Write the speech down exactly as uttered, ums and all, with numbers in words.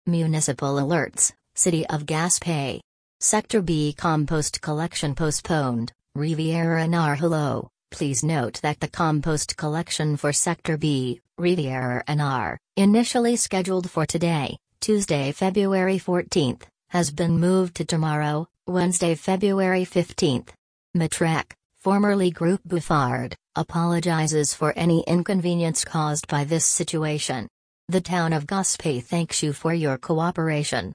Municipal alerts, City of Gaspé. Sector B compost collection postponed, Riviera Anar hello. Please note that the compost collection for Sector B, Riviera Anar, initially scheduled for today, Tuesday, February fourteenth, has been moved to tomorrow, Wednesday, February fifteenth. Matrec, formerly Groupe Bouffard, apologizes for any inconvenience caused by this situation. The town of Gaspé thanks you for your cooperation.